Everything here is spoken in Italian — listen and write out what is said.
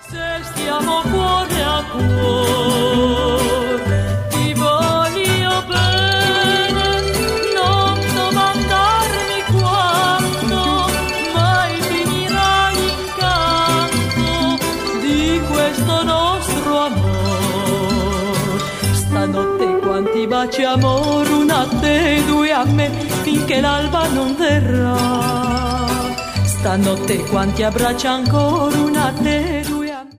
Se stiamo cuore a cuore, ti voglio bene, non domandarmi quando mai finirà l'incanto di questo nostro amor. Stanotte quanti baci amor, una a te, due a me, finché l'alba non verrà. Stanotte quanti abbracci ancora, una a te,